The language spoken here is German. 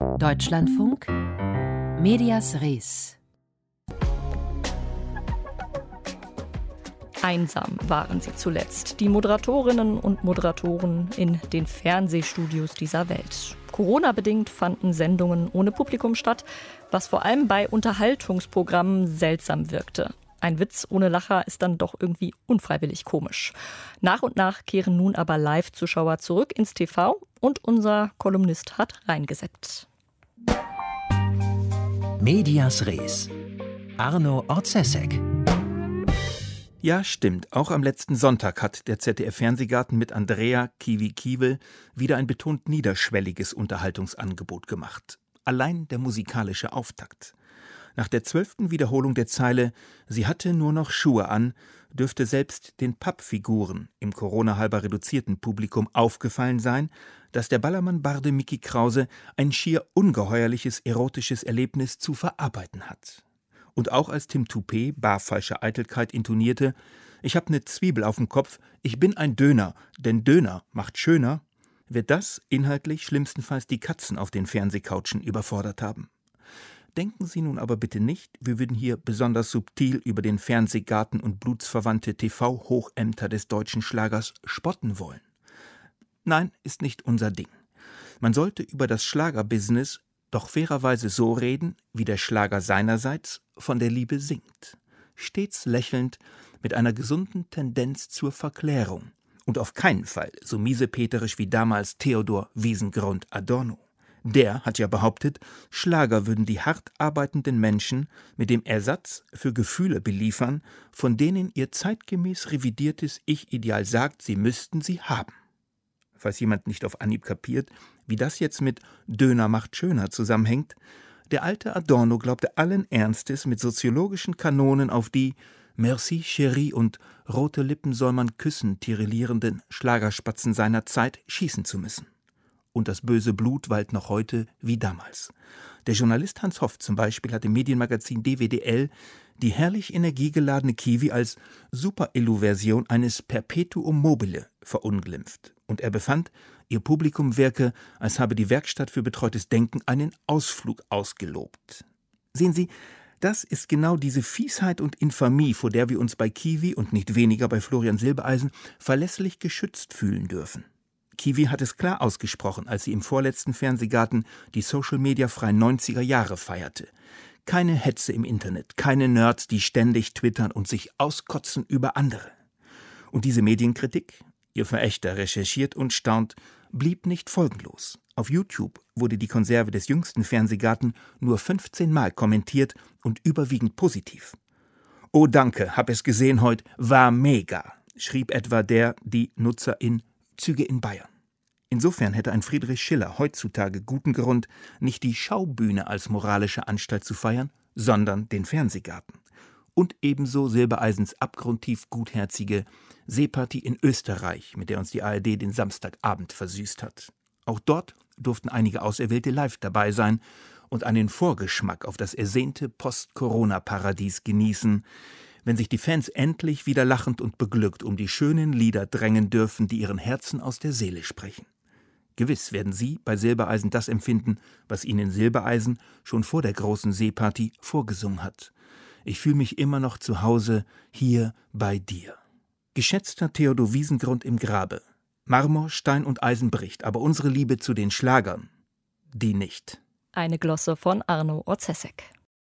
Deutschlandfunk Medias Res. Einsam waren sie zuletzt, die Moderatorinnen und Moderatoren in den Fernsehstudios dieser Welt. Corona-bedingt fanden Sendungen ohne Publikum statt, was vor allem bei Unterhaltungsprogrammen seltsam wirkte. Ein Witz ohne Lacher ist dann doch irgendwie unfreiwillig komisch. Nach und nach kehren nun aber Live-Zuschauer zurück ins TV und unser Kolumnist hat reingeseppt. Medias Res. Arno Orzesek. Ja, stimmt. Auch am letzten Sonntag hat der ZDF-Fernsehgarten mit Andrea Kiewel wieder ein betont niederschwelliges Unterhaltungsangebot gemacht. Allein der musikalische Auftakt. Nach der 12. Wiederholung der Zeile »Sie hatte nur noch Schuhe an« dürfte selbst den Pappfiguren im Corona-halber reduzierten Publikum aufgefallen sein, dass der Ballermann-Barde Micky Krause ein schier ungeheuerliches erotisches Erlebnis zu verarbeiten hat. Und auch als Tim Toupet barfalsche Eitelkeit intonierte, »Ich hab ne Zwiebel auf dem Kopf, ich bin ein Döner, denn Döner macht schöner«, wird das inhaltlich schlimmstenfalls die Katzen auf den Fernsehcouchen überfordert haben. Denken Sie nun aber bitte nicht, wir würden hier besonders subtil über den Fernsehgarten und blutsverwandte TV-Hochämter des deutschen Schlagers spotten wollen. Nein, ist nicht unser Ding. Man sollte über das Schlagerbusiness doch fairerweise so reden, wie der Schlager seinerseits von der Liebe singt. Stets lächelnd, mit einer gesunden Tendenz zur Verklärung. Und auf keinen Fall so miesepeterisch wie damals Theodor Wiesengrund Adorno. Der hat ja behauptet, Schlager würden die hart arbeitenden Menschen mit dem Ersatz für Gefühle beliefern, von denen ihr zeitgemäß revidiertes Ich-Ideal sagt, sie müssten sie haben. Falls jemand nicht auf Anhieb kapiert, wie das jetzt mit Döner macht schöner zusammenhängt, der alte Adorno glaubte allen Ernstes mit soziologischen Kanonen auf die Merci, Chérie und rote Lippen soll man küssen tirillierenden Schlagerspatzen seiner Zeit schießen zu müssen. Und das böse Blut wallt noch heute wie damals. Der Journalist Hans Hoff zum Beispiel hat im Medienmagazin DWDL die herrlich energiegeladene Kiwi als Super-Illu-Version eines Perpetuum mobile verunglimpft. Und er befand, ihr Publikum wirke, als habe die Werkstatt für betreutes Denken einen Ausflug ausgelobt. Sehen Sie, das ist genau diese Fiesheit und Infamie, vor der wir uns bei Kiwi und nicht weniger bei Florian Silbereisen verlässlich geschützt fühlen dürfen. Kiwi hat es klar ausgesprochen, als sie im vorletzten Fernsehgarten die Social-Media-freien 90er Jahre feierte. Keine Hetze im Internet, keine Nerds, die ständig twittern und sich auskotzen über andere. Und diese Medienkritik, ihr Verächter recherchiert und staunt, blieb nicht folgenlos. Auf YouTube wurde die Konserve des jüngsten Fernsehgarten nur 15 Mal kommentiert und überwiegend positiv. »Oh danke, hab es gesehen heut, war mega«, schrieb etwa die Nutzerin Züge in Bayern. Insofern hätte ein Friedrich Schiller heutzutage guten Grund, nicht die Schaubühne als moralische Anstalt zu feiern, sondern den Fernsehgarten. Und ebenso Silbereisens abgrundtief gutherzige Seeparty in Österreich, mit der uns die ARD den Samstagabend versüßt hat. Auch dort durften einige Auserwählte live dabei sein und einen Vorgeschmack auf das ersehnte Post-Corona-Paradies genießen, wenn sich die Fans endlich wieder lachend und beglückt um die schönen Lieder drängen dürfen, die ihren Herzen aus der Seele sprechen. Gewiss werden Sie bei Silbereisen das empfinden, was Ihnen Silbereisen schon vor der großen Seeparty vorgesungen hat. Ich fühle mich immer noch zu Hause, hier bei dir. Geschätzter Theodor Wiesengrund im Grabe. Marmor, Stein und Eisen bricht, aber unsere Liebe zu den Schlagern, die nicht. Eine Glosse von Arno Orzesek.